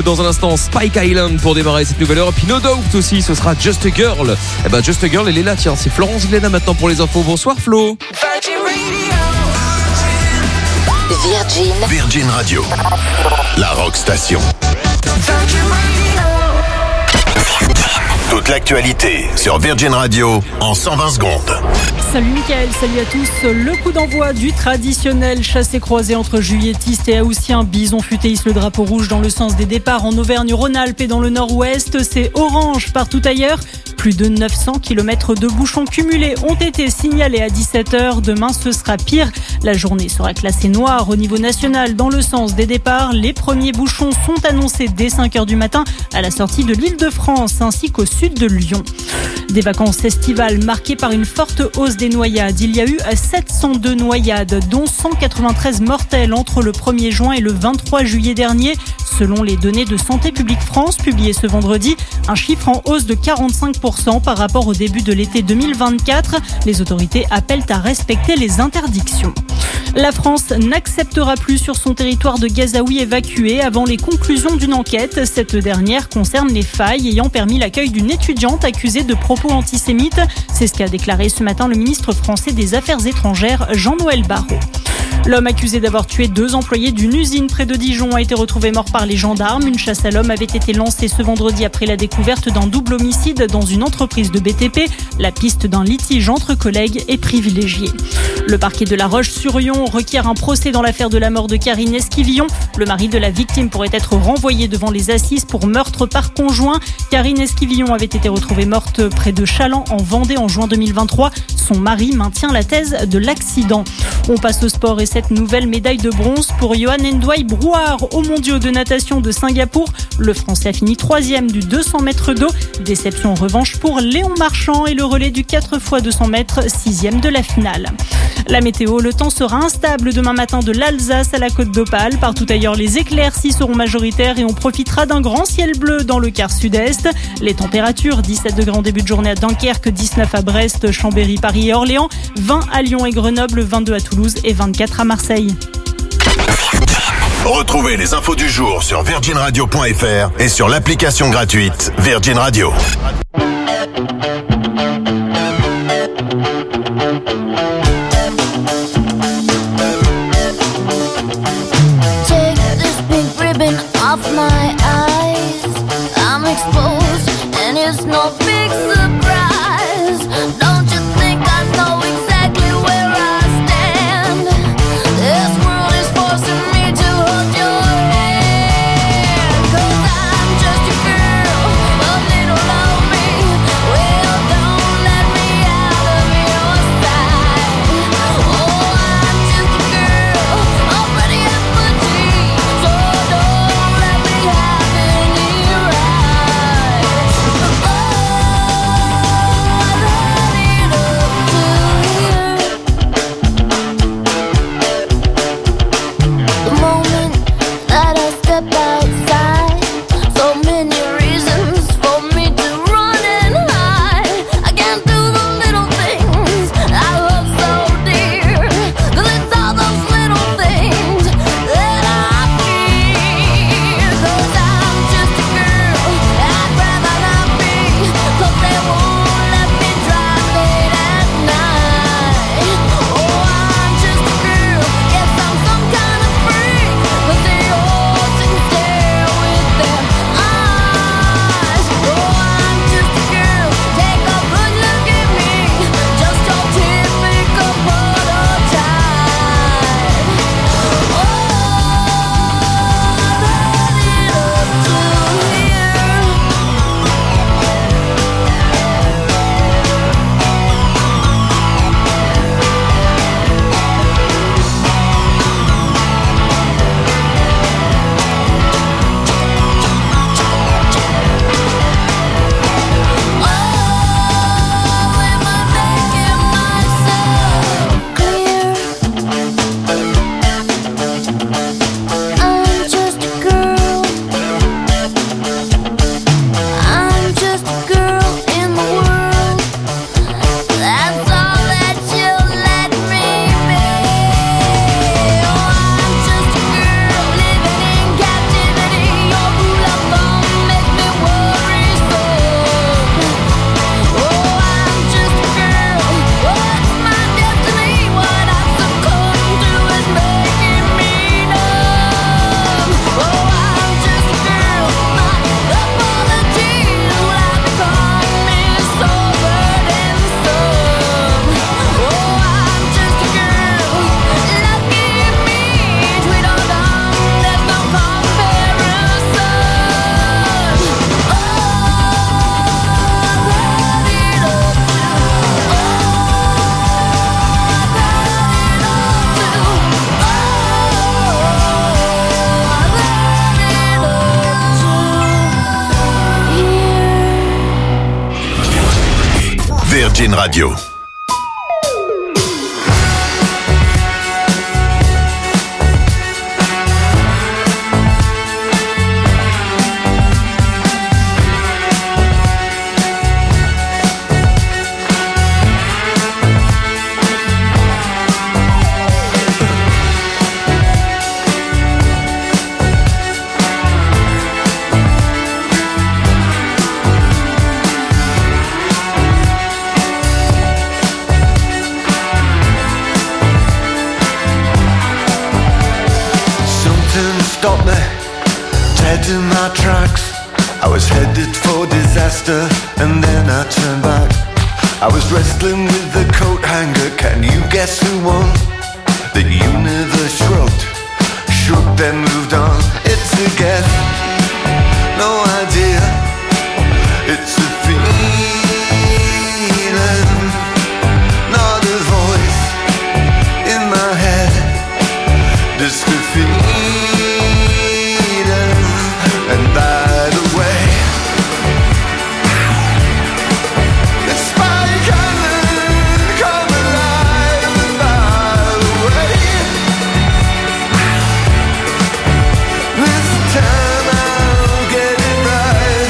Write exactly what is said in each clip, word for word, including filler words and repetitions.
dans un instant, Spike Island pour démarrer cette nouvelle heure. Et puis No Doubt aussi, ce sera Just a Girl. Et ben Just a Girl, elle est là, tiens, c'est Florence Glénat maintenant pour les infos. Bonsoir Flo. Virgin. Virgin Radio. La Rock Station. Toute l'actualité sur Virgin Radio en cent vingt secondes. Salut Mickaël, salut à tous. Le coup d'envoi du traditionnel chassé-croisé entre juilletistes et haussiens. Bison futé hisse le drapeau rouge dans le sens des départs en Auvergne-Rhône-Alpes et dans le nord-ouest. C'est orange partout ailleurs. Plus de neuf cents kilomètres de bouchons cumulés ont été signalés à dix-sept heures. Demain, ce sera pire. La journée sera classée noire au niveau national dans le sens des départs. Les premiers bouchons sont annoncés dès cinq heures du matin à la sortie de l'Île-de-France ainsi qu'au sud de Lyon. Des vacances estivales marquées par une forte hausse des noyades. Il y a eu sept cent deux noyades, dont cent quatre-vingt-treize mortelles entre le premier juin et le vingt-trois juillet dernier. Selon les données de Santé publique France publiées ce vendredi, un chiffre en hausse de quarante-cinq pour cent par rapport au début de l'été deux mille vingt-quatre. Les autorités appellent à respecter les interdictions. La France n'acceptera plus sur son territoire de Gazaouis évacués avant les conclusions d'une enquête. Cette dernière concerne les failles ayant permis l'accueil d'une étudiante accusée de propos antisémites. C'est ce qu'a déclaré ce matin le ministre français des Affaires étrangères, Jean-Noël Barrot. L'homme accusé d'avoir tué deux employés d'une usine près de Dijon a été retrouvé mort par les gendarmes. Une chasse à l'homme avait été lancée ce vendredi après la découverte d'un double homicide dans une entreprise de B T P. La piste d'un litige entre collègues est privilégiée. Le parquet de La Roche-sur-Yon requiert un procès dans l'affaire de la mort de Karine Esquivillon. Le mari de la victime pourrait être renvoyé devant les assises pour meurtre par conjoint. Karine Esquivillon avait été retrouvée morte près de Chaland en Vendée en juin deux mille vingt-trois. Son mari maintient la thèse de l'accident. On passe au sport et cette nouvelle médaille de bronze pour Yohan Ndouaye Brouard aux mondiaux de natation de Singapour. Le Français a fini troisième du deux cents mètres d'eau. Déception en revanche pour Léon Marchand et le relais du quatre fois deux cents mètres, sixième de la finale. La météo, le temps sera instable demain matin de l'Alsace à la Côte d'Opale. Partout ailleurs, les éclaircies seront majoritaires et on profitera d'un grand ciel bleu dans le quart sud-est. Les températures, dix-sept degrés en début de journée à Dunkerque, dix-neuf à Brest, Chambéry, Paris et Orléans, vingt à Lyon et Grenoble, vingt-deux à Toulouse et vingt-quatre à Marseille. Retrouvez les infos du jour sur virgin radio point f r et sur l'application gratuite Virgin Radio. Off my eyes, I'm exposed, and it's no big surprise. Don't you think I know exactly where I stand? This world is forcing me to hold your hand. 'Cause I'm just a girl, a little lonely. Well, don't let me out of your sight. Oh, I'm just a girl, already at my dreams. So don't let me have any rights. Oh, Virgin Radio. In my tracks, I was headed for disaster, and then I turned back. I was wrestling with the coat hanger. Can you guess who won? The universe shrugged, shook, then moved on. It's a guess, no idea. It's a feeling, not a voice in my head. Just a feeling. And by the way, it's Spike Island, come alive. And by the way, this time I'll get it right.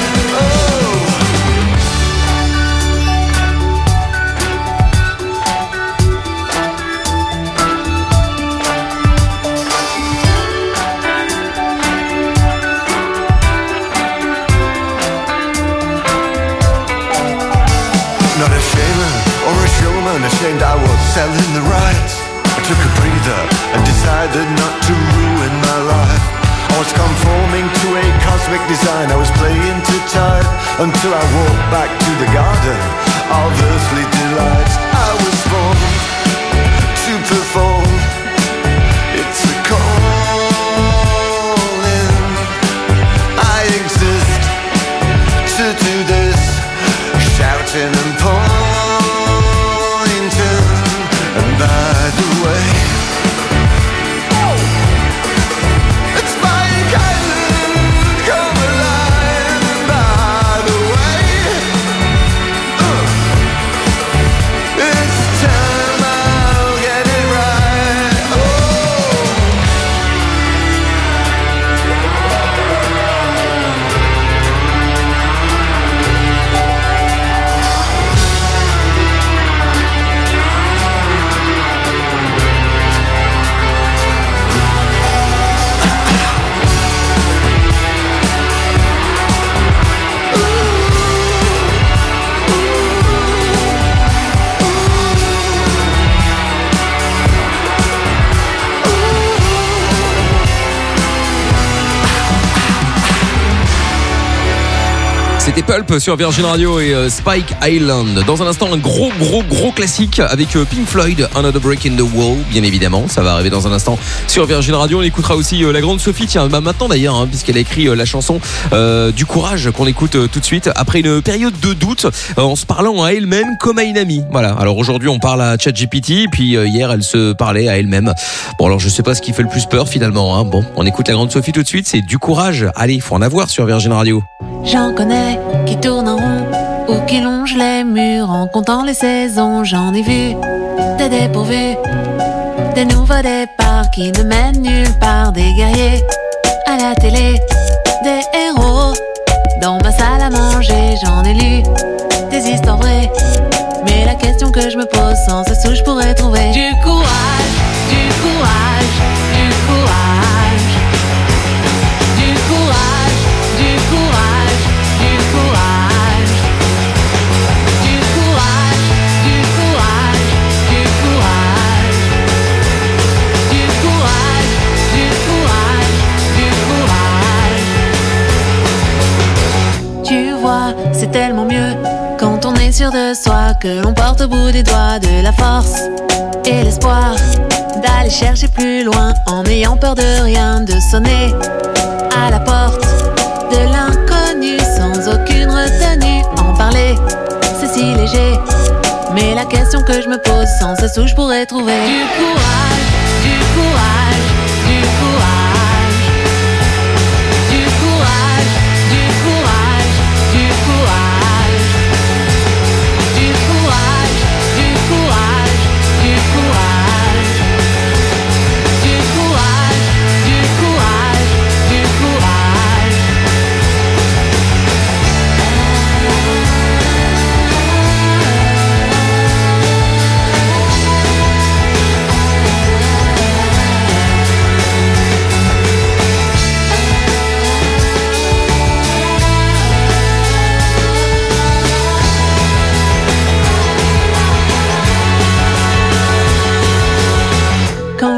Ashamed I was selling the rights. I took a breather and decided not to ruin my life. I was conforming to a cosmic design. I was playing too tight until I walked back to the garden of earthly delights. I was born to perform. It's a calling. I exist to do this, shouting and pouring. And by the way, it's Spike Island, come alive. And by the way, uh, it's time I'll get it right. Oh. C'était Pulp sur Virgin Radio et euh, Spike Island. Dans un instant, un gros, gros, gros classique avec euh, Pink Floyd, Another Break in the Wall, bien évidemment. Ça va arriver dans un instant sur Virgin Radio. On écoutera aussi euh, la grande Sophie, tiens, bah, maintenant d'ailleurs, hein, puisqu'elle a écrit euh, la chanson euh, du courage qu'on écoute euh, tout de suite après une période de doute, euh, en se parlant à elle-même comme à une amie. Voilà. Alors aujourd'hui, on parle à ChatGPT, puis euh, hier, elle se parlait à elle-même. Bon, alors je sais pas ce qui fait le plus peur finalement. Hein. Bon, on écoute la grande Sophie tout de suite. C'est du courage. Allez, il faut en avoir sur Virgin Radio. J'en connais qui tournent en rond ou qui longent les murs en comptant les saisons. J'en ai vu des dépourvus, des nouveaux départs qui ne mènent nulle part, des guerriers à la télé, des héros dans ma salle à manger. J'en ai lu des histoires vraies, mais la question que je me pose, sans ce sou je pourrais trouver du courage, du courage, du courage, du courage, du courage, du courage, du courage, du courage, du courage, du courage, du courage, du courage. Tu vois, c'est tellement mieux quand on est sûr de soi, que l'on porte au bout des doigts de la force et l'espoir d'aller chercher plus loin en n'ayant peur de rien, de sonner à la porte de l'inconnu sans aucune retenue. En parler, c'est si léger, mais la question que je me pose, sans ce sou je pourrais trouver du courage, du courage, du courage, du courage, du courage, du courage, du courage.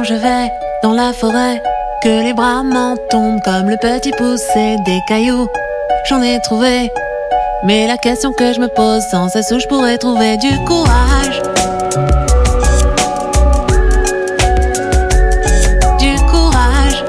je vais dans la forêt, que les bras m'en tombent comme le petit poussé des cailloux. J'en ai trouvé, mais la question que je me pose sans cesse où je pourrais trouver du courage. Du courage.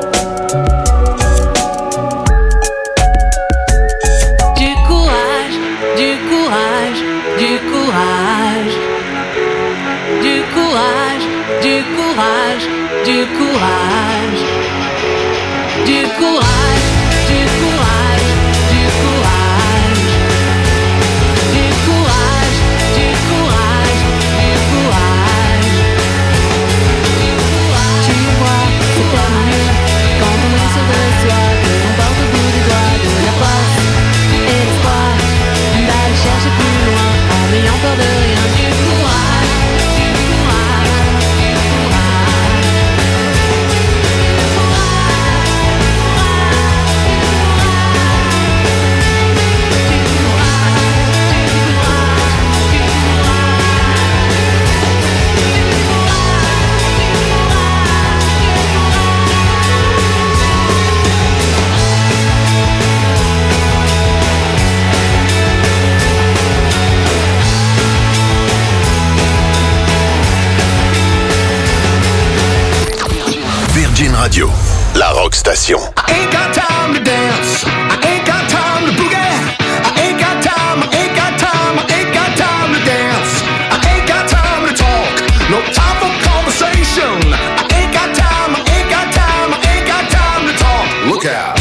Du courage, du courage, du courage. Du courage, du courage, du courage. Du courage, du courage, du courage. Du courage, du courage, du courage. Du courage. Tu vois, c'est tellement mieux quand on est sûr de soi, que l'on porte au bout du doigt de la force et l'espoir d'aller chercher plus loin en n'ayant peur de rien. Du courage, du courage, du courage. Virgin Radio, la rock station. I ain't got time to dance. I ain't got time to boogie. I ain't got time. I ain't got time. I ain't got time to dance. I ain't got time to talk. No time for conversation. I ain't got time. I ain't got time. I ain't got time to talk. Look out.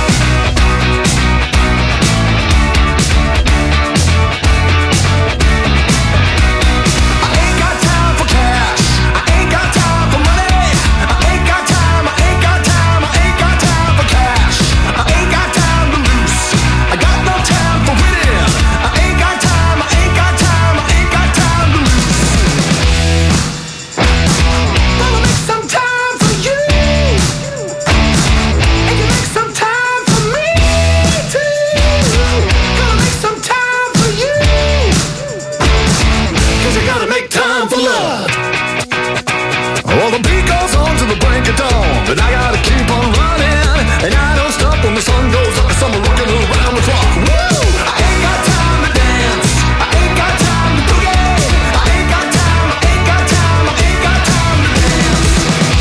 But I gotta keep on running, and I don't stop when the sun goes up, 'cause I'm rocking around the clock. Woo! I ain't got time to dance. I ain't got time to boogie. I ain't got time. I ain't got time. I ain't got time to dance.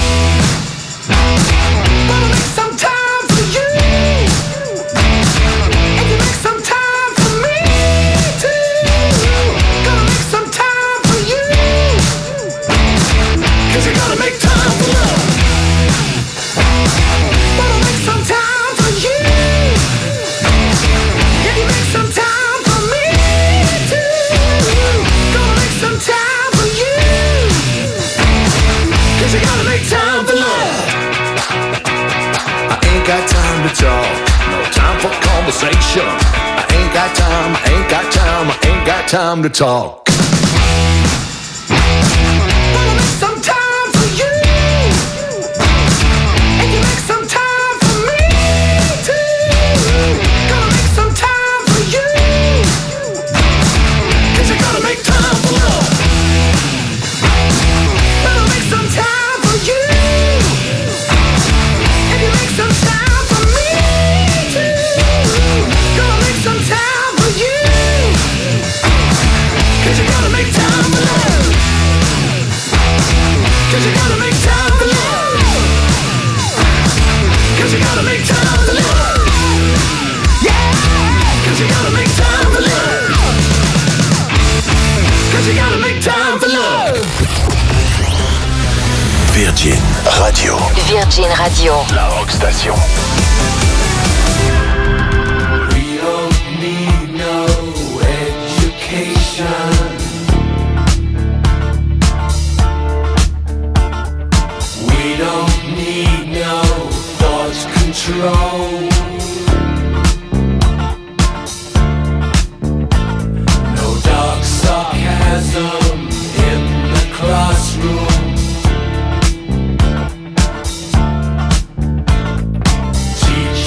Gonna make some time for you, and you make some time for me too. Gonna make some time for you, 'cause you gotta make time for love. Some time for you. Can you make some time for me too? Gonna make some time for you, 'cause you gotta make time for love. I ain't got time to talk, no time for conversation. I ain't got time, I ain't got time, I ain't got time to talk. Gonna make some time for you, and you make some time. Make time for love. Gonna make some time for you, and you make some time for me too. Gonna make some time for you, 'cause you gotta make time for love. 'Cause you gotta make time for love. 'Cause you gotta make time for love. Yeah, 'cause you gotta make time for love. 'Cause you gotta make time for love. Virgin Radio. Virgin Radio. La rock station. We don't need no education. We don't need no thought control. No dark sarcasm in the classroom. Teach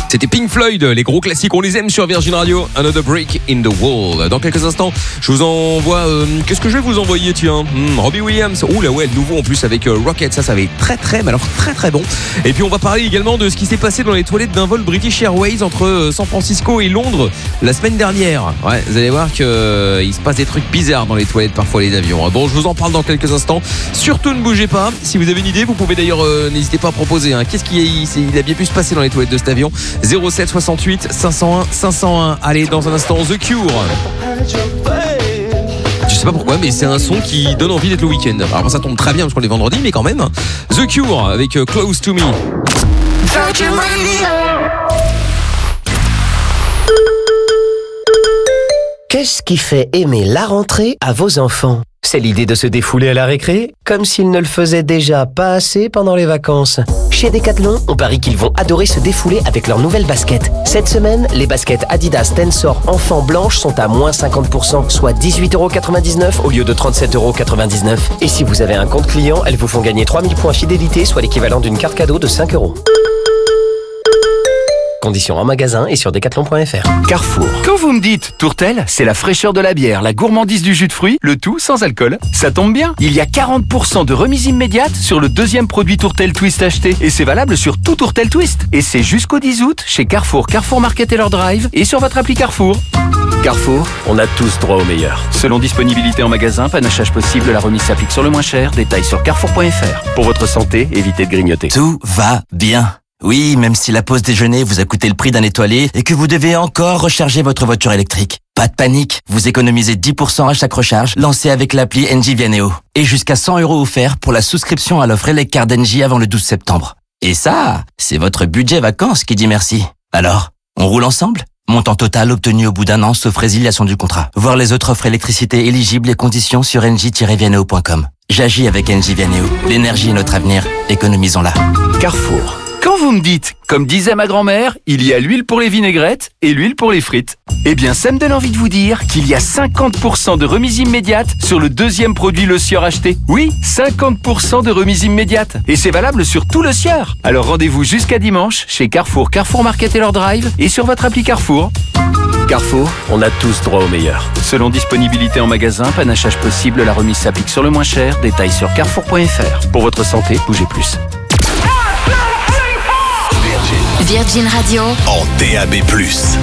C'était Pink Floyd, les gros classiques, on les aime sur Virgin Radio. Another Brick in the Wall. Dans quelques instants, je vous envoie. Euh, qu'est-ce que je vais vous envoyer, tiens hmm, Robbie Williams. Ouh là ouais, le nouveau en plus avec euh, Rocket. Ça, ça va être très très, mais alors très très bon. Et puis on va parler également de ce qui s'est passé dans les toilettes d'un vol British Airways entre euh, San Francisco et Londres la semaine dernière. Ouais, vous allez voir que euh, il se passe des trucs bizarres dans les toilettes parfois les avions. Bon, je vous en parle dans quelques instants. Surtout ne bougez pas. Si vous avez une idée, vous pouvez d'ailleurs euh, n'hésitez pas à proposer. Hein. Qu'est-ce qui est, il a bien pu se passer dans les toilettes de cet avion? zéro sept soixante-huit cinq cent un cinq cent un. Allez, dans un instant, The Cure. Je sais pas pourquoi, mais c'est un son qui donne envie d'être le week-end. Alors ça tombe très bien parce qu'on est vendredi, mais quand même. The Cure avec uh, Close to Me. Qu'est-ce qui fait aimer la rentrée à vos enfants? C'est l'idée de se défouler à la récré, comme s'ils ne le faisaient déjà pas assez pendant les vacances. Chez Decathlon, on parie qu'ils vont adorer se défouler avec leurs nouvelles baskets. Cette semaine, les baskets Adidas Tensor enfants blanches sont à moins cinquante pour cent, soit dix-huit euros quatre-vingt-dix-neuf au lieu de trente-sept euros quatre-vingt-dix-neuf. Et si vous avez un compte client, elles vous font gagner trois mille points fidélité, soit l'équivalent d'une carte cadeau de cinq euros. Conditions en magasin et sur decathlon point f r. Carrefour. Quand vous me dites Tourtel, c'est la fraîcheur de la bière, la gourmandise du jus de fruits, le tout sans alcool. Ça tombe bien, il y a quarante pour cent de remise immédiate sur le deuxième produit Tourtel Twist acheté. Et c'est valable sur tout Tourtel Twist. Et c'est jusqu'au dix août chez Carrefour, Carrefour Market et leur drive et sur votre appli Carrefour. Carrefour, on a tous droit au meilleur. Selon disponibilité en magasin, panachage possible, la remise s'applique sur le moins cher. Détails sur carrefour point f r. Pour votre santé, évitez de grignoter. Tout va bien. Oui, même si la pause déjeuner vous a coûté le prix d'un étoilé et que vous devez encore recharger votre voiture électrique. Pas de panique, vous économisez dix pour cent à chaque recharge lancée avec l'appli Engie Vianeo. Et jusqu'à cent euros offerts pour la souscription à l'offre Eleccar d'Engie avant le douze septembre. Et ça, c'est votre budget vacances qui dit merci. Alors, on roule ensemble ? Montant total obtenu au bout d'un an sauf résiliation du contrat. Voir les autres offres électricité éligibles et conditions sur engie tiret vianeo point com. J'agis avec Engie Vianeo. L'énergie est notre avenir. Économisons-la. Carrefour. Quand vous me dites, comme disait ma grand-mère, il y a l'huile pour les vinaigrettes et l'huile pour les frites. Eh bien, ça me donne envie de vous dire qu'il y a cinquante pour cent de remise immédiate sur le deuxième produit Le Sieur acheté. Oui, cinquante pour cent de remise immédiate. Et c'est valable sur tout Le Sieur. Alors rendez-vous jusqu'à dimanche chez Carrefour, Carrefour Market et leur drive et sur votre appli Carrefour. Carrefour, on a tous droit au meilleur. Selon disponibilité en magasin, panachage possible, la remise s'applique sur le moins cher. Détails sur carrefour point f r. Pour votre santé, bougez plus. Virgin Radio en D A B plus.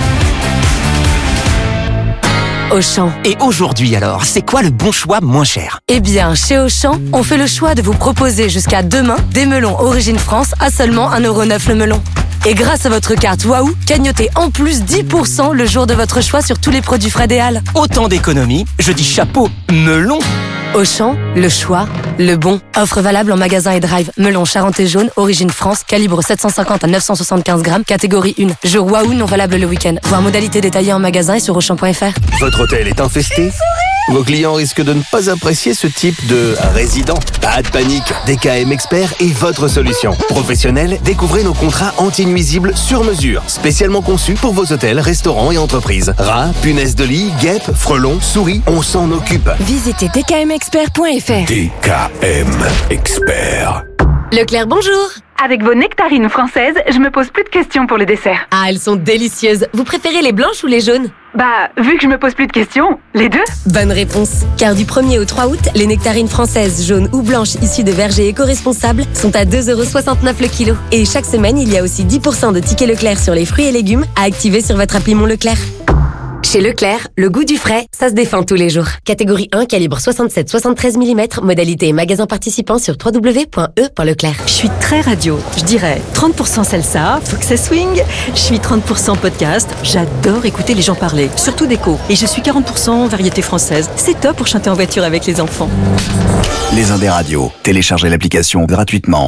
Auchan. Et aujourd'hui alors, c'est quoi le bon choix moins cher? Eh bien, chez Auchan, on fait le choix de vous proposer jusqu'à demain des melons Origine France à seulement un euro neuf le melon. Et grâce à votre carte Waouh, cagnotez en plus dix pour cent le jour de votre choix sur tous les produits Fred et Halles. Autant d'économies, je dis chapeau, melon. Auchan, le choix, le bon. Offre valable en magasin et drive. Melon Charentais jaune, Origine France, calibre sept cent cinquante à neuf cent soixante-quinze grammes, catégorie un. Jour Waouh non valable le week-end. Voir modalité détaillée en magasin et sur auchan point f r. Votre hôtel est infesté ? Vos clients risquent de ne pas apprécier ce type de résident. Pas de panique, D K M Expert est votre solution. Professionnel, découvrez nos contrats anti-nuisibles sur mesure, spécialement conçus pour vos hôtels, restaurants et entreprises. Rats, punaises de lit, guêpes, frelons, souris, on s'en occupe. Visitez d k m expert point f r. D K M Expert. Leclerc, bonjour. Avec vos nectarines françaises, je me pose plus de questions pour le dessert. Ah, elles sont délicieuses. Vous préférez les blanches ou les jaunes ? Bah, vu que je me pose plus de questions, les deux ? Bonne réponse. Car du premier au trois août, les nectarines françaises, jaunes ou blanches issues de vergers éco-responsables sont à deux euros soixante-neuf le kilo. Et chaque semaine, il y a aussi dix pour cent de tickets Leclerc sur les fruits et légumes à activer sur votre appli Mon Leclerc. Chez Leclerc, le goût du frais, ça se défend tous les jours. Catégorie un, calibre soixante-sept soixante-treize millimètres, modalité et magasin participant sur w w w point e point leclerc. Je suis très radio, je dirais trente pour cent salsa, faut que ça swing. Je suis trente pour cent podcast, j'adore écouter les gens parler, surtout d'écho. Et je suis quarante pour cent variété française. C'est top pour chanter en voiture avec les enfants. Les Indés Radio, téléchargez l'application gratuitement.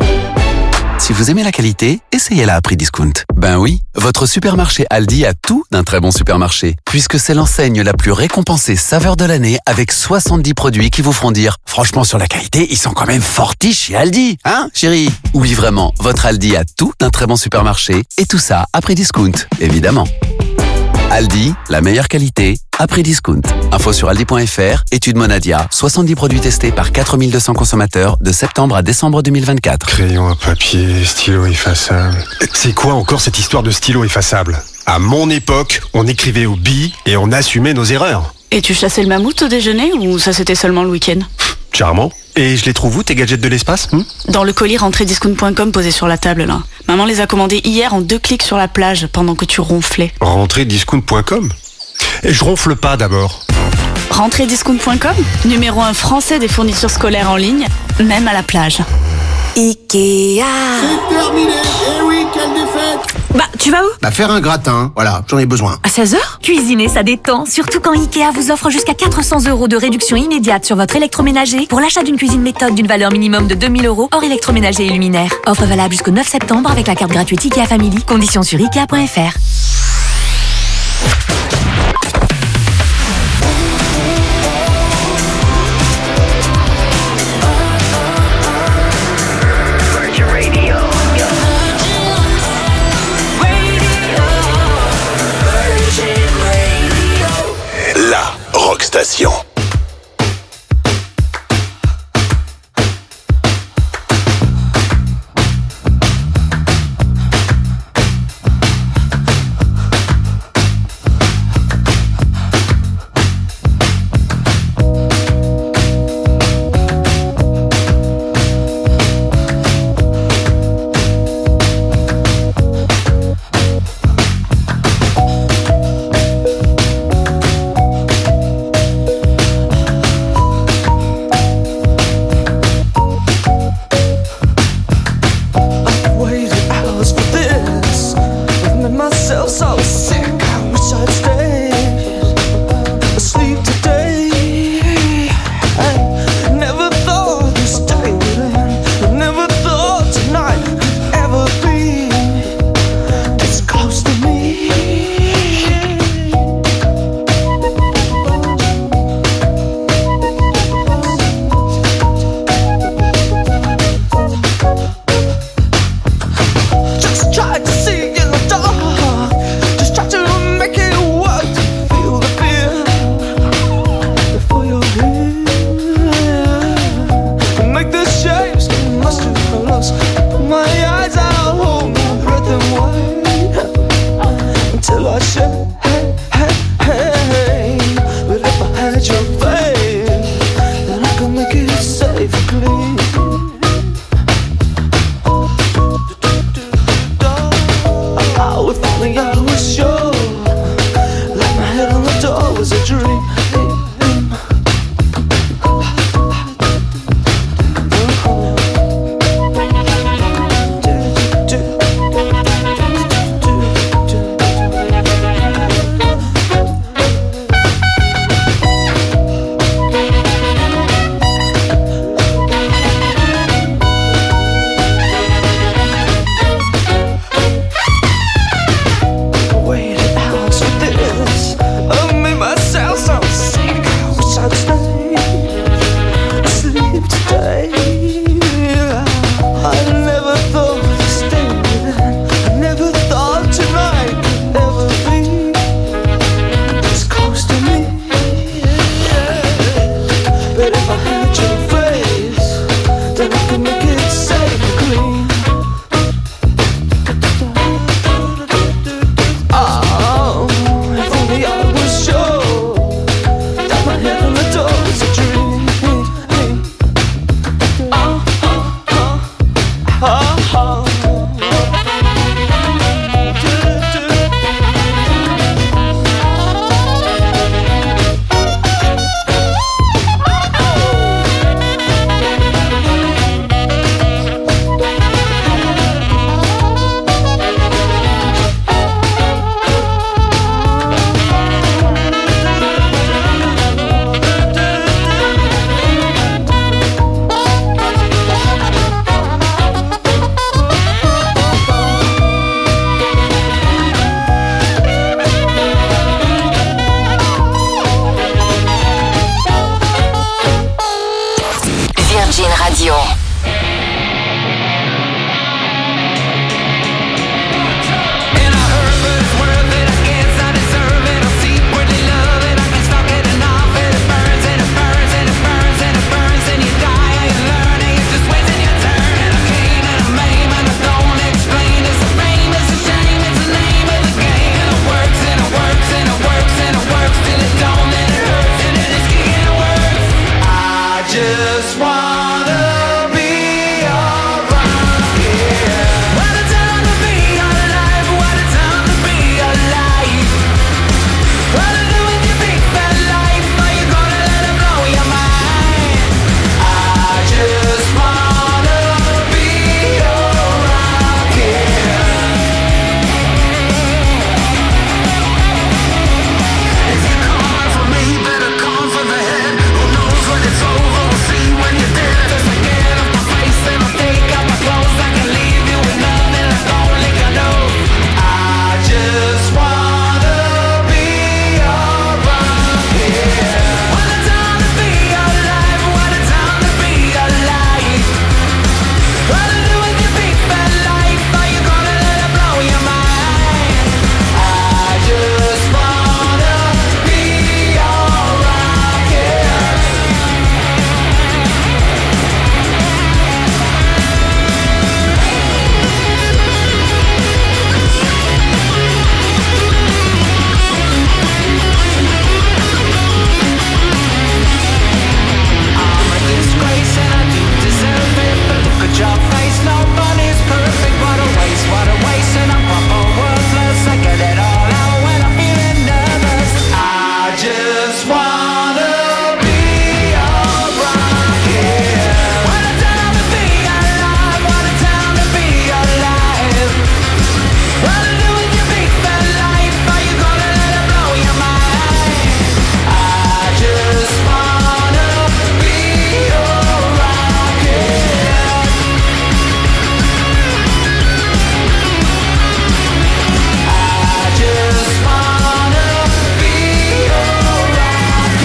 Si vous aimez la qualité, essayez-la à prix discount. Ben oui, votre supermarché Aldi a tout d'un très bon supermarché, puisque c'est l'enseigne la plus récompensée saveur de l'année avec soixante-dix produits qui vous feront dire « Franchement, sur la qualité, ils sont quand même fortiches chez Aldi, hein, chérie ?» Oui, vraiment, votre Aldi a tout d'un très bon supermarché, et tout ça à prix discount, évidemment. Aldi, la meilleure qualité, à prix discount. Info sur aldi point fr, étude Monadia, soixante-dix produits testés par quatre mille deux cents consommateurs de septembre à décembre deux mille vingt-quatre. Crayon à papier, stylo effaçable. C'est quoi encore cette histoire de stylo effaçable ? À mon époque, on écrivait au billes et on assumait nos erreurs. Et tu chassais le mammouth au déjeuner ou ça c'était seulement le week-end ? Charmant. Et je les trouve où, tes gadgets de l'espace hmm Dans le colis rentrée discount point com posé sur la table là. Maman les a commandés hier en deux clics sur la plage pendant que tu ronflais. rentrée discount point com ? Et je ronfle pas d'abord. rentrée discount point com, numéro un français des fournitures scolaires en ligne, même à la plage. Ikea. C'est terminé. Eh oui, quelle défaite. Bah, tu vas où? Bah, faire un gratin. Voilà, j'en ai besoin. À seize heures? Cuisiner, ça détend. Surtout quand Ikea vous offre jusqu'à quatre cents euros de réduction immédiate sur votre électroménager pour l'achat d'une cuisine méthode d'une valeur minimum de deux mille euros hors électroménager et luminaire. Offre valable jusqu'au neuf septembre avec la carte gratuite Ikea Family. Conditions sur ikea point fr. Rockstation. And I heard those words that I guess I deserve. just wanna be alright, yeah. What a time to be alive, what a time to be alive. What to do with your big fat life, are you gonna let it blow your mind? I just wanna be alright, yeah. If you're calling for me, better call for the head. Who knows when it's over, we'll see when you're dead. As I get off my face and I take out my clothes, I can leave you with nothing, I don't think I know. I just wanna be alright, yeah. What a time to be alive, what a time to be alive. What to do with your big fat life, are you gonna let it blow your mind? I just wanna be alright, yeah. I'm a disgrace and I do deserve it, but look at your face, nobody's perfect. What a waste, what a waste, and I'm proper worthless. I get it all out when I'm feeling nervous. I just wanna be alright, yeah. What a time to be alive, what a time to be alive. What to do with your big fat life, are you gonna let it blow your mind? I just wanna be alright, yeah. I just wanna be alright,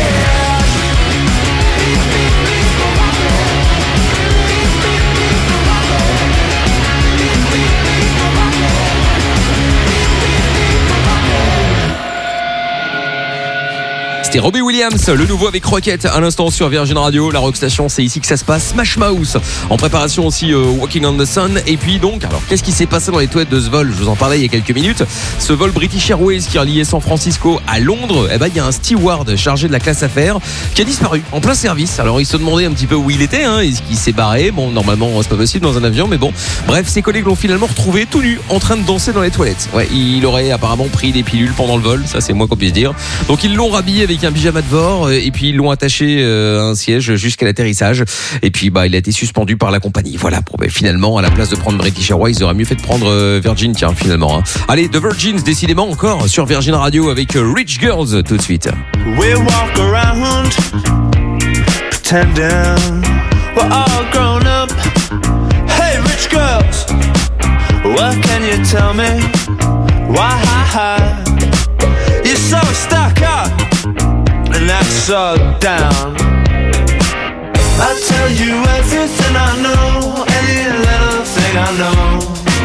C'était Robbie Williams, le nouveau avec Rocket, à l'instant sur Virgin Radio. La Rockstation, c'est ici que ça se passe. Smash Mouth, en préparation aussi euh, Walking on the Sun. Et puis donc, alors qu'est-ce qui s'est passé dans les toilettes de ce vol? Je vous en parlais il y a quelques minutes. Ce vol British Airways qui reliait San Francisco à Londres, eh ben il y a un steward chargé de la classe affaires qui a disparu en plein service. Alors il se demandait un petit peu où il était, hein. Est-ce qu'il s'est barré? Bon, normalement c'est pas possible dans un avion, mais bon. Bref, ses collègues l'ont finalement retrouvé tout nu, en train de danser dans les toilettes. Ouais, il aurait apparemment pris des pilules pendant le vol, ça c'est moins qu'on puisse dire. Donc ils l'ont rhabillé avec un pyjama de bord et puis ils l'ont attaché à un siège jusqu'à l'atterrissage. Et puis bah il a été suspendu par la compagnie. Voilà. Bon, bah, finalement, à la place de prendre British Airways, ils auraient mieux fait de prendre euh, Virgin, tiens, finalement. Hein. Allez, The Virgins, décidément encore sur Virgin Radio avec euh, Rich Girls tout de suite. We walk around pretending we're all grown up. Hey, rich girls, what can you tell me? Why you're so stuck up and that's so down? I tell you everything I know, any little thing I know.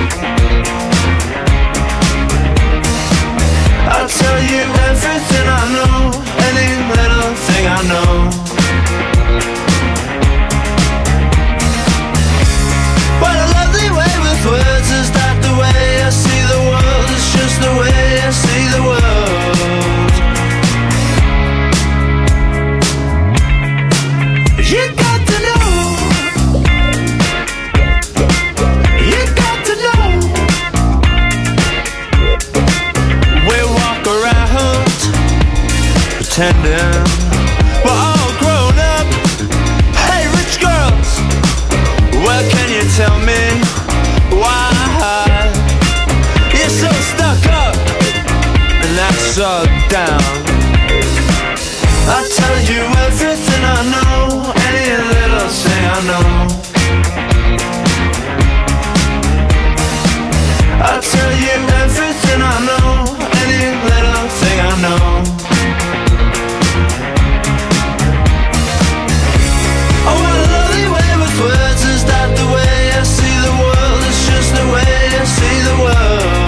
I'll tell you everything I know, any little thing I know. What a lovely way with words, is that the way I see the world? It's just the way I see the world. You got to know, you got to know. We walk around pretending we're all grown up. Hey, rich girls, what can you tell me? Why you're so stuck up and that's so down? I'll tell you everything I know, any little thing I know. I'll tell you everything I know, any little thing I know. Oh, what a lovely way with words, is that the way I see the world? It's just the way I see the world.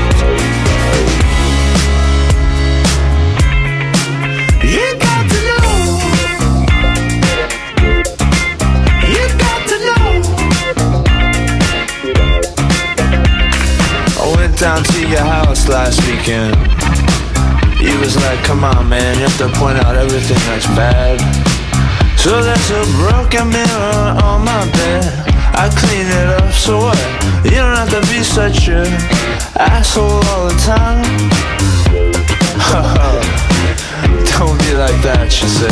You got to know, you got to know. I went down to your house last weekend. You was like, come on man, you have to point out everything that's bad. So there's a broken mirror on my bed. I clean it up, so what? You don't have to be such a asshole all the time. Don't be like that, she said.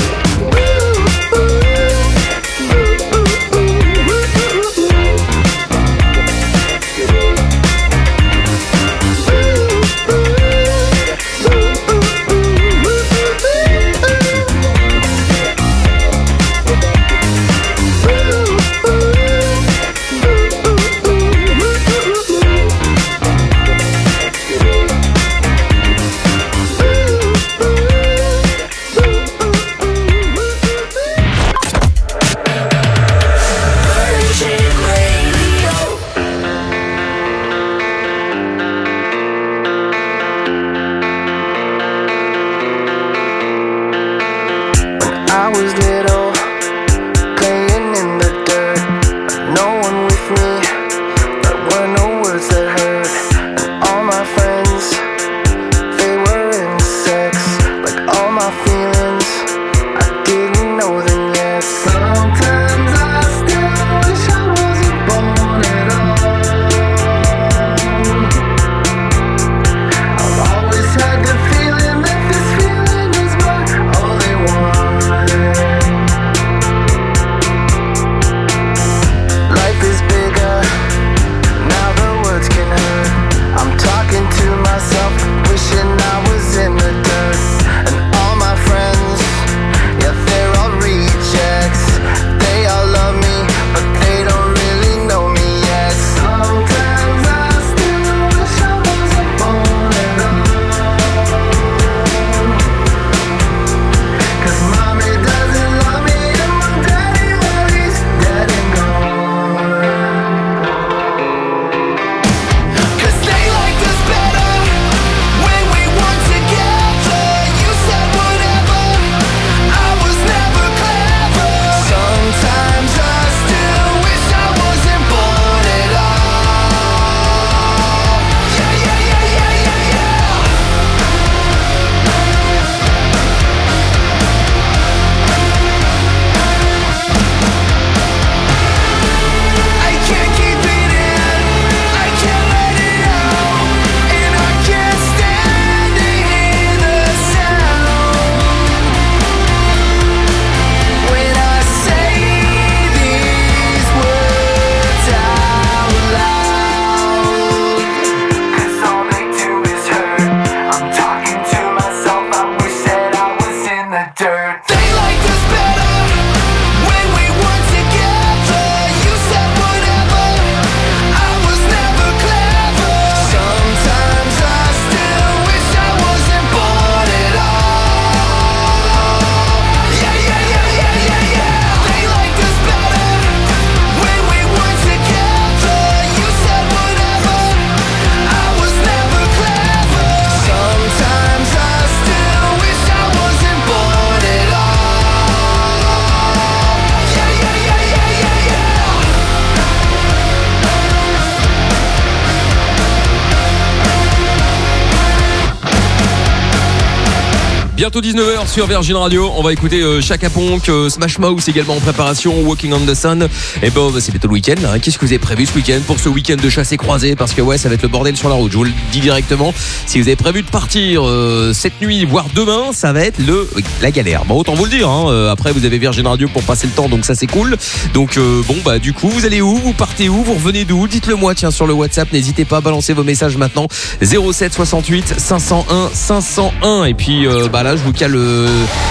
Bientôt dix-neuf heures sur Virgin Radio. On va écouter euh, Chaka Ponk, euh, Smash Mouth également en préparation, Walking on the Sun. Et bon, bah, c'est bientôt le week-end. Hein. Qu'est-ce que vous avez prévu ce week-end pour ce week-end de chasse et croisée? Parce que ouais, ça va être le bordel sur la route. Je vous le dis directement. Si vous avez prévu de partir euh, cette nuit, voire demain, ça va être le la galère. Bon, autant vous le dire. Hein. Euh, après, vous avez Virgin Radio pour passer le temps, donc ça c'est cool. Donc euh, bon, bah du coup, vous allez où? Vous partez où? Vous revenez d'où? Dites-le moi, tiens, sur le WhatsApp. N'hésitez pas à balancer vos messages maintenant. zéro sept soixante-huit cinq cent un cinq cent un. Et puis euh, bah là, je vous cale le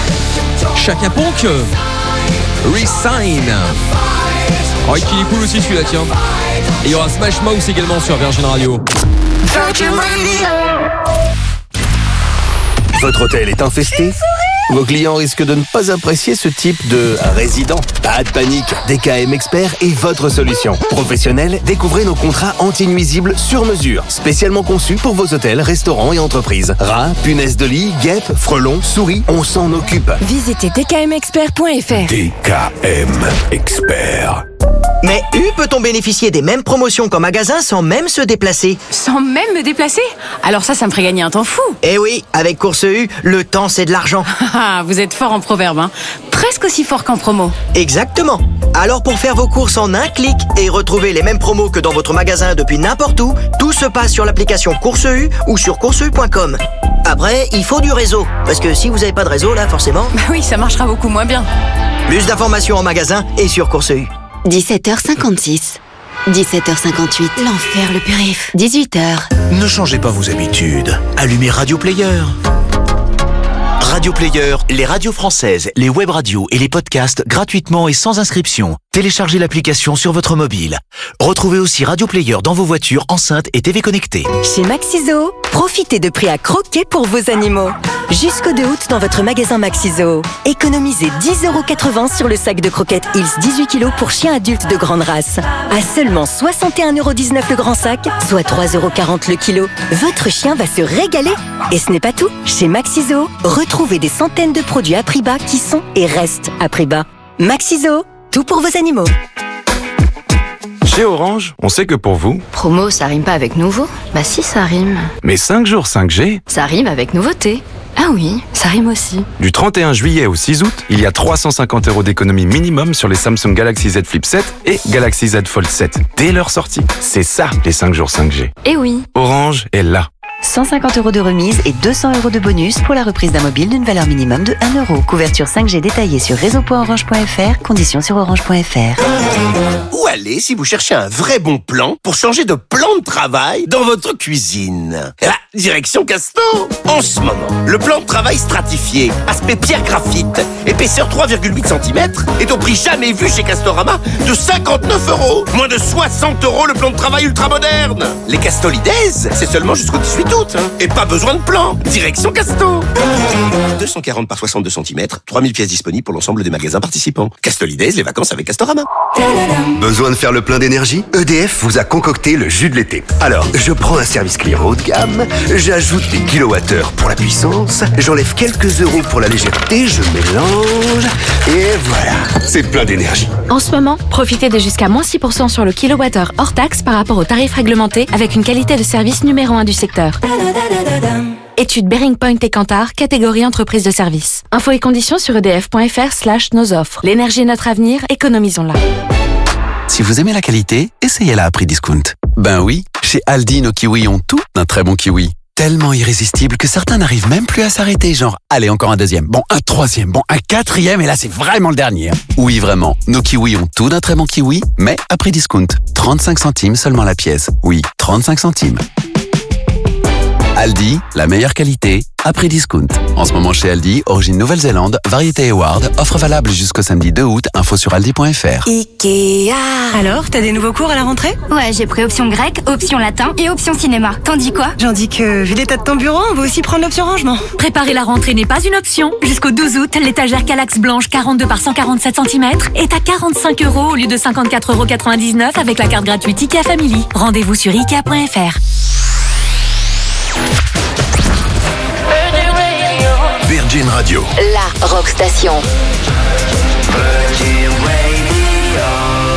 Chaka Ponk Resign. Oh, il est cool aussi celui-là, tiens. Et il y aura Smash Mouth également sur Virgin Radio. Votre hôtel est infesté? Vos clients risquent de ne pas apprécier ce type de résident. Pas de panique, D K M Expert est votre solution. Professionnel, découvrez nos contrats anti-nuisibles sur mesure, spécialement conçus pour vos hôtels, restaurants et entreprises. Rats, punaises de lit, guêpes, frelons, souris, on s'en occupe. Visitez d k m expert point f r. D K M Expert. Mais U peut-on bénéficier des mêmes promotions qu'en magasin sans même se déplacer? Sans même me déplacer? Alors ça, ça me ferait gagner un temps fou. Eh oui, avec Course U, le temps c'est de l'argent. Ah, vous êtes fort en proverbe, hein. Presque aussi fort qu'en promo. Exactement. Alors pour faire vos courses en un clic et retrouver les mêmes promos que dans votre magasin depuis n'importe où, tout se passe sur l'application Course U ou sur course u point com. Après, il faut du réseau, parce que si vous n'avez pas de réseau, là, forcément... Bah oui, ça marchera beaucoup moins bien. Plus d'informations en magasin et sur Course U. dix-sept heures cinquante-six. dix-sept heures cinquante-huit. L'enfer, le périph. dix-huit heures. Ne changez pas vos habitudes. Allumez Radio Player. Radio Player, les radios françaises, les web radios et les podcasts gratuitement et sans inscription. Téléchargez l'application sur votre mobile. Retrouvez aussi Radio Player dans vos voitures, enceintes et T V connectées. Chez Maxiso, profitez de prix à croquer pour vos animaux. Jusqu'au deux août dans votre magasin Maxiso. Économisez dix euros quatre-vingts sur le sac de croquettes Hills dix-huit kilos pour chiens adultes de grande race. À seulement soixante et un euros dix-neuf le grand sac, soit trois euros quarante le kilo. Votre chien va se régaler. Et ce n'est pas tout. Chez Maxiso, retrouvez des centaines de produits à prix bas qui sont et restent à prix bas. Maxiso, tout pour vos animaux. Chez Orange, on sait que pour vous... Promo, ça rime pas avec nouveau? Bah si, ça rime. Mais cinq jours cinq G... Ça rime avec nouveauté. Ah oui, ça rime aussi. Du trente et un juillet au six août, il y a trois cent cinquante euros d'économie minimum sur les Samsung Galaxy Z Flip sept et Galaxy Z Fold sept, dès leur sortie. C'est ça, les cinq jours cinq G. Eh oui. Orange est là. cent cinquante euros de remise et deux cents euros de bonus pour la reprise d'un mobile d'une valeur minimum de un euro. Couverture cinq G détaillée sur réseau point orange point f r, conditions sur orange point f r. Où aller si vous cherchez un vrai bon plan pour changer de plan de travail dans votre cuisine? Ah, direction Casto. En ce moment, le plan de travail stratifié, aspect pierre graphite, épaisseur trois virgule huit centimètres, est au prix jamais vu chez Castorama de cinquante-neuf euros. Moins de soixante euros le plan de travail ultra moderne. Les Castolides, c'est seulement jusqu'au dix-huit août. Hein. Et pas besoin de plan. Direction Casto. deux cent quarante par soixante-deux centimètres, trois mille pièces disponibles pour l'ensemble des magasins participants. Castolides, les vacances avec Castorama. Besoin de faire le plein d'énergie? E D F vous a concocté le jus de l'été. Alors, je prends un service client haut de gamme, j'ajoute des kilowattheures pour la puissance, j'enlève quelques euros pour la légèreté, je mélange, et voilà, c'est plein d'énergie. En ce moment, profitez de jusqu'à moins six pour cent sur le kilowattheure hors taxe par rapport au tarif réglementé avec une qualité de service numéro un du secteur. Étude Bearing Point et Kantar, catégorie entreprise de service. Infos et conditions sur edf.fr slash nos offres. L'énergie est notre avenir, économisons-la. Si vous aimez la qualité, essayez-la à prix discount. Ben oui, chez Aldi, nos kiwis ont tout d'un très bon kiwi. Tellement irrésistible que certains n'arrivent même plus à s'arrêter, genre, allez, encore un deuxième, bon, un troisième, bon, un quatrième, et là, c'est vraiment le dernier. Oui, vraiment, nos kiwis ont tout d'un très bon kiwi, mais à prix discount. trente-cinq centimes seulement la pièce. Oui, trente-cinq centimes. Aldi, la meilleure qualité, à prix discount. En ce moment chez Aldi, origine Nouvelle-Zélande, variété Eward, offre valable jusqu'au samedi deux août, info sur aldi point f r. Ikea. Alors, t'as des nouveaux cours à la rentrée? Ouais, j'ai pris option grec, option latin et option cinéma. T'en dis quoi? J'en dis que, vu l'état de ton bureau, on va aussi prendre l'option rangement. Préparer la rentrée n'est pas une option. Jusqu'au douze août, l'étagère Calax blanche quarante-deux par cent quarante-sept centimètres est à quarante-cinq euros au lieu de cinquante-quatre euros quatre-vingt-dix-neuf avec la carte gratuite Ikea Family. Rendez-vous sur ikea point f r. Virgin Radio. La Rock Station. Virgin Radio.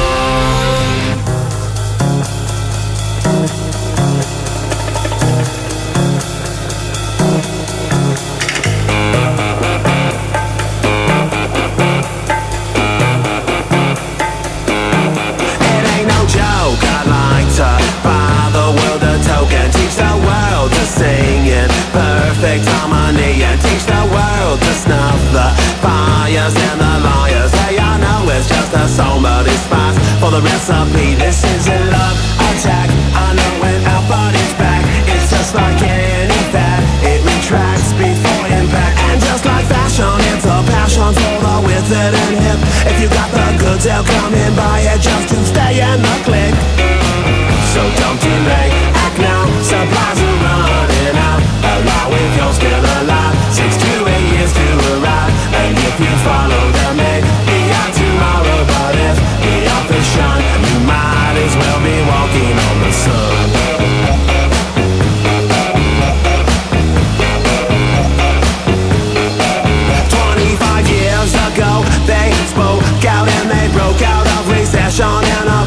It ain't no joke, I'd like to buy the world a token, teach the world to sing in perfect harmony, and teach the world to snuff the fires and the liars. Hey, I know it's just a song, but it's spice for the recipe. This is a love attack. I know when our body's back, it's just like any fat. It retracts before impact, and just like fashion, it's a passion for the withered and hip. If you got the goods, they'll come and buy it just to stay in the clique. So don't delay, act now, supplies are running out. Allow if you're still alive, six to eight years to arrive. And if you follow the make, be out tomorrow. But if the earth is shun, you might as well be walking on the sun. Twenty-five years ago, they spoke out and they broke out of recession and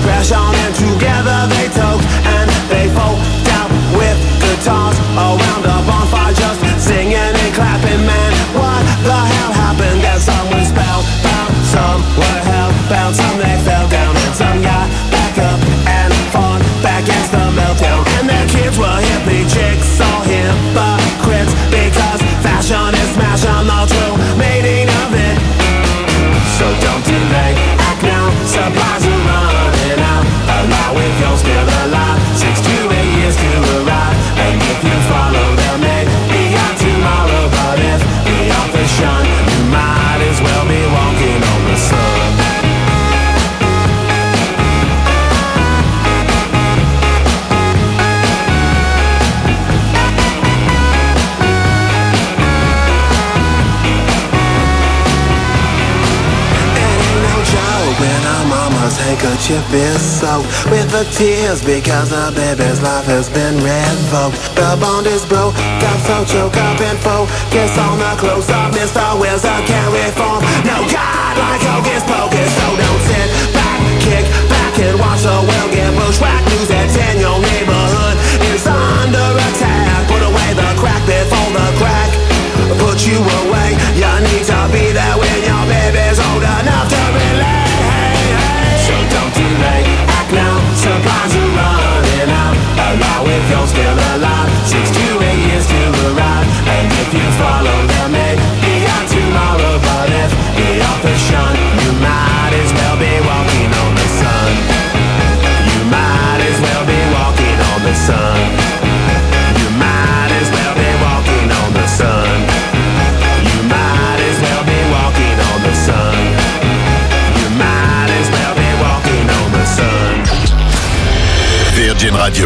mama's handkerchief is soaked with the tears because the baby's life has been revoked. The bond is broke, got so choke up and focus on the close-up. Mister Wheels of carry form. No God like hocus pocus, so don't sit back, kick back and watch the world get bushwhacked. News at ten, your neighborhood is under attack. Put away the crack before the crack put you away. You need to be there when your baby's old enough to relate. So don't delay, act now, supplies are running out. Allow if you're still alive, six to eight years to arrive. And if you follow them, maybe on tomorrow. But if the author's shun, you might as well be walking on the sun. You might as well be walking on the sun. You might as well be walking on the sun. You might as well be walking on the sun. You might as well be walking on the sun. Virgin Radio.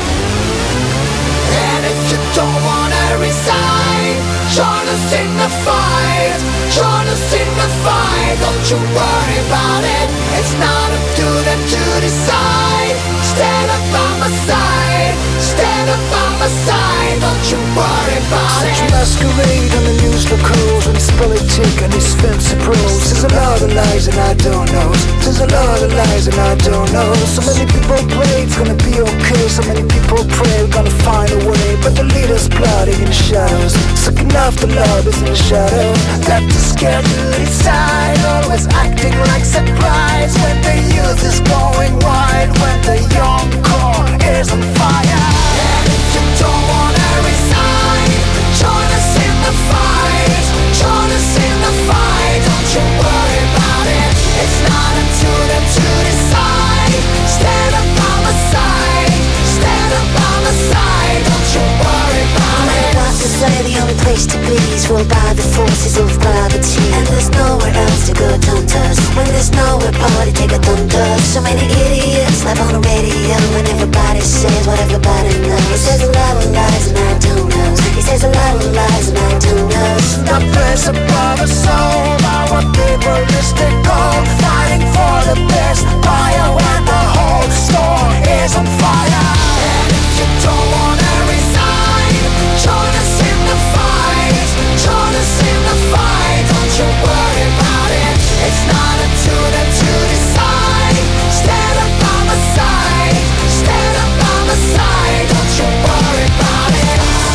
And if you don't wanna resign, join us in the fight. Join us in the fight. Don't you worry about it. It's not up to them to decide. Stand up by my side. Stand up by my side. Don't you worry about it. Such masquerade on the news for codes when it's politic and it's fancy pros. There's a lot of lies and I don't know. There's a lot of lies and I don't know. So many people pray it's gonna be okay. So many people pray we're gonna find a way. But the leaders plotting in the shadows, sucking off the lovers in the shadow. Got to scare the inside, always acting like surprise when the youth is going wild, when the young core is on fire. And if you don't wanna resign, join us in the fight. Join us in the fight. Don't you worry about it. It's not up to them to decide. Stand up by my side. Stand up by my side. Don't you worry about it. What to say, the only place to be is ruled by the forces of gravity. And there's nowhere else to go, don't us. When there's nowhere party, take a thunder. So many idiots live on the radio, and everybody says what everybody knows. He says a lot of lies and I don't know. He says a lot of lies and I don't know. The place above us all, our peopleistic goal, fighting for the best buyer when the whole store is on fire. And if you don't wanna resign, join us in the fight. Join us in the fight. Don't you worry about it. It's not up to them to decide. Stand up by my side. Stand up by my side. Don't you worry about it.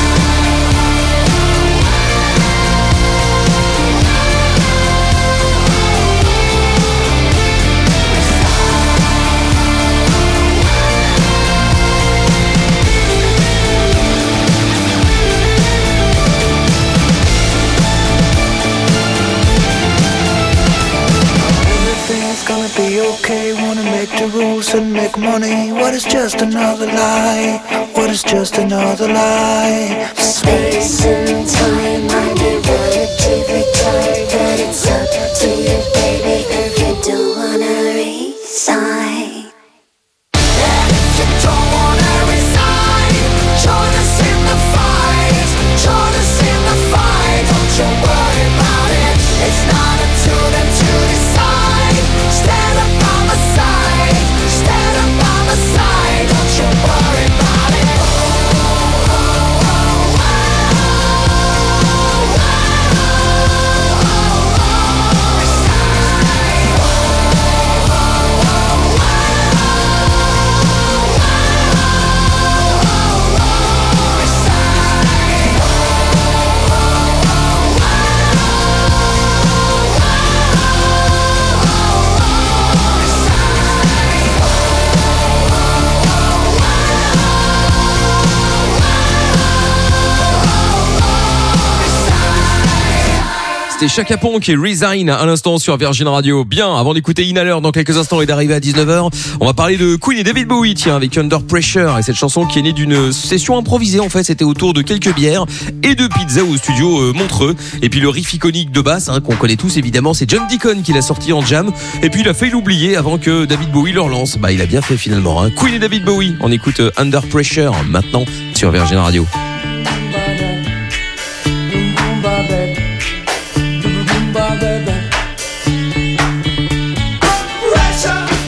Everything's gonna be okay, wanna make the rules and make money. What is just another lie? What is just another lie? Space and time might be relatively tight, but it's up to you, baby, if you don't wanna resign. And if you don't wanna resign, join us in the fight. Join us in the fight. Don't you worry about it. It's not up to them to decide. Stand up by my side. Stand up by my side. Don't you worry about it. C'était Chaka Ponk et Resign à l'instant sur Virgin Radio. Bien, avant d'écouter Inhaler dans quelques instants et d'arriver à dix-neuf heures, on va parler de Queen et David Bowie, tiens, avec Under Pressure. Et cette chanson qui est née d'une session improvisée, en fait, c'était autour de quelques bières et de pizza au studio euh, Montreux. Et puis le riff iconique de basse, hein, qu'on connaît tous évidemment, c'est John Deacon qui l'a sorti en jam. Et puis il a fait l'oublier avant que David Bowie le relance. Bah, il a bien fait finalement, hein. Queen et David Bowie, on écoute euh, Under Pressure maintenant sur Virgin Radio. Pressure.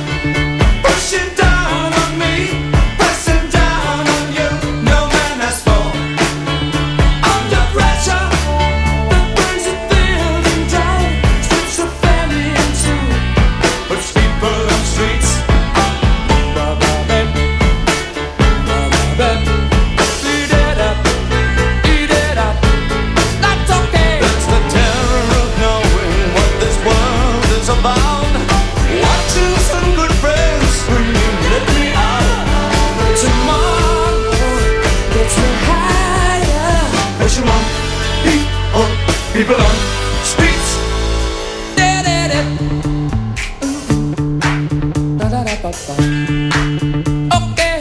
Okay.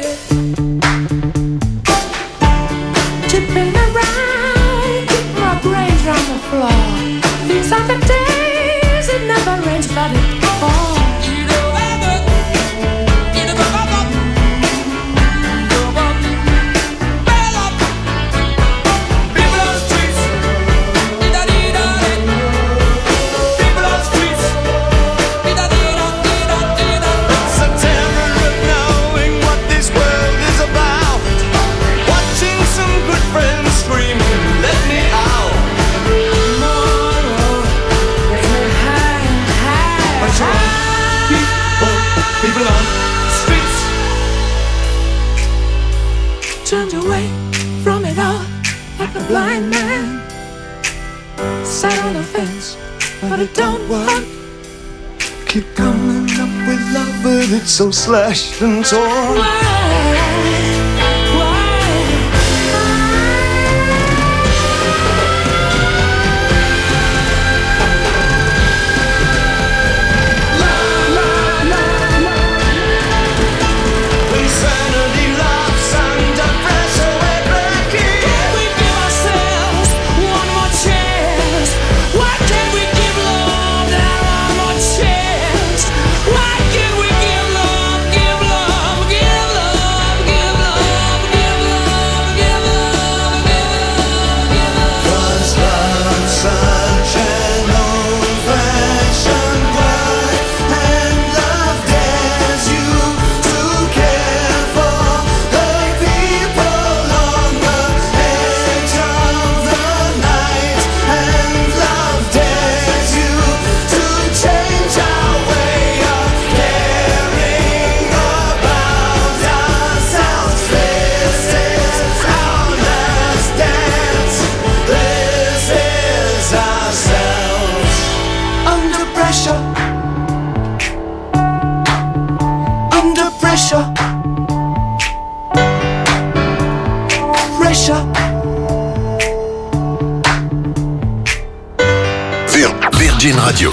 Tipping around, keep my brains on the floor. These are the days it never rains, but it falls. Turned away from it all like a blind man. Sat on the fence, but it don't work. Keep coming up with love, but it's so slashed and torn. Why? Virgin Radio.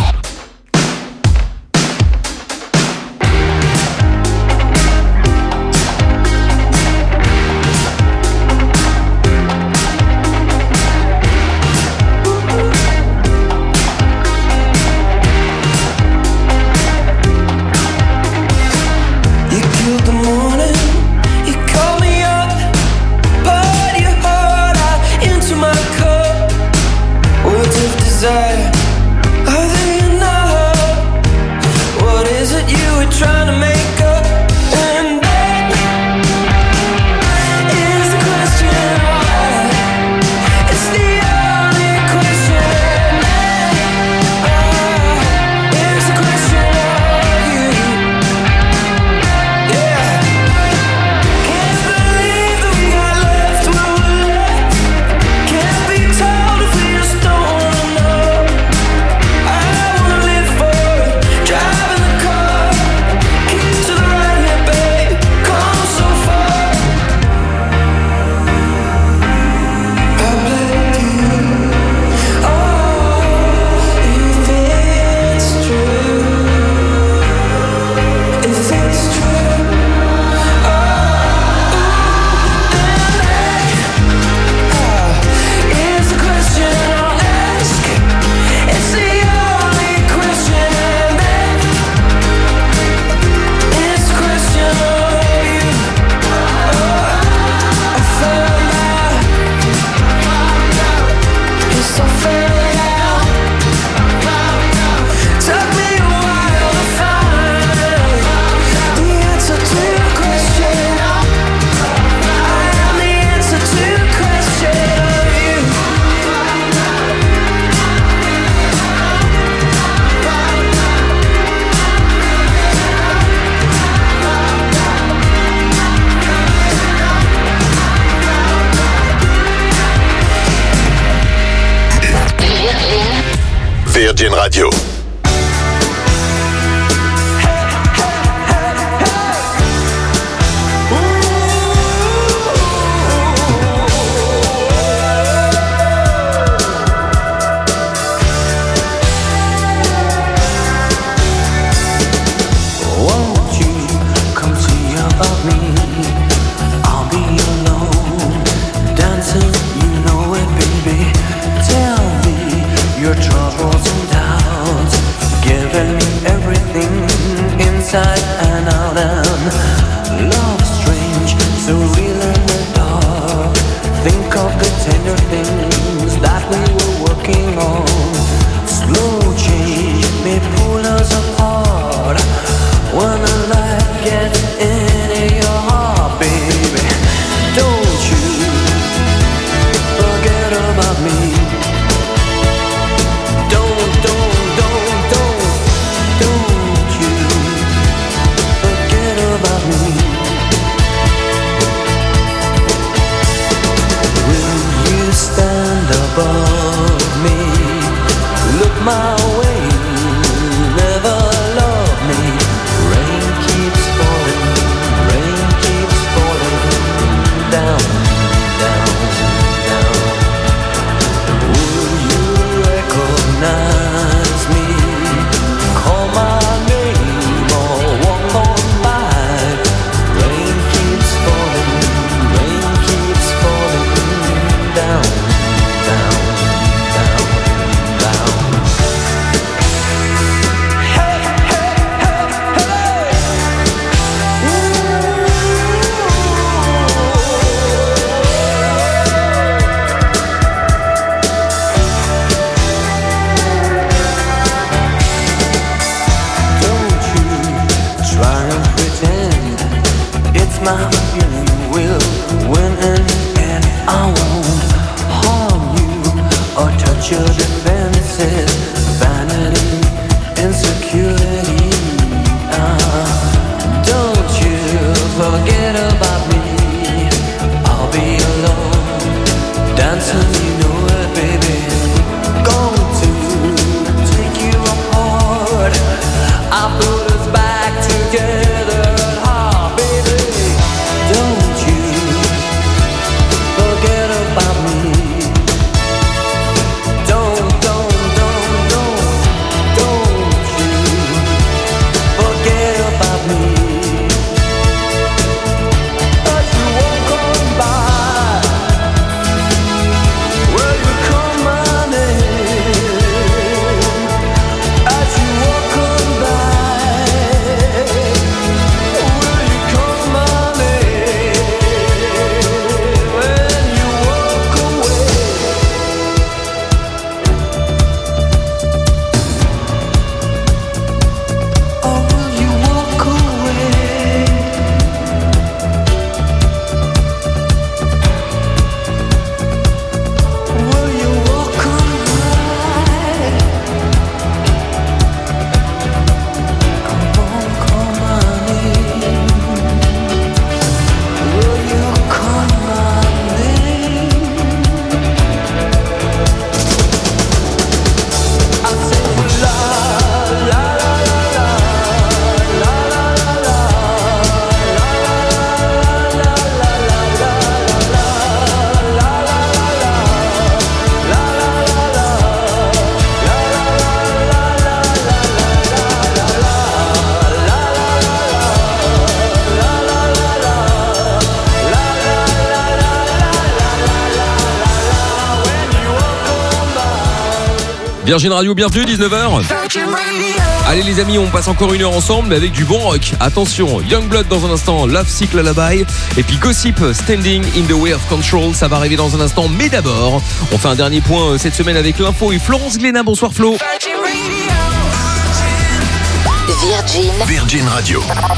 and out and love strange, so real in the dark. Think of the tender things that we were working on. Slow change may pull us apart. When the light gets into your heart, baby, don't you forget about me. Don't, don't, don't, don't, don't you forget about me. Will you stand above me? Look my way, never love me. Rain keeps falling, rain keeps falling down, down, down. Will you recognize me? Call my name or walk on by. Rain keeps falling, rain keeps falling down, down, down, down. Try and pretend it's my feeling will win in the end. I won't harm you or touch your defenses. Vanity, insecurity. Ah, don't you forget about me. I'll be alone, dancing, you know it, baby. Going to take you apart. I put us back together. Ah, baby, don't you forget about me. Don't, don't, don't, don't, don't you forget about me. As you walk on by, will you call my name? As you walk on by, will you call my name? When you walk away, or will you walk away? Will you walk on by? Come on, call my name. Will you call my name? I say la la la la la la la la Virgin Radio, bienvenue, dix-neuf heures. Allez les amis, on passe encore une heure ensemble, mais avec du bon rock. Attention, Youngblood dans un instant, Love Sick Lullaby, et puis Gossip, Standing in the Way of Control, ça va arriver dans un instant. Mais d'abord, on fait un dernier point cette semaine avec l'info et Florence Glénat. Bonsoir Flo. Virgin Radio.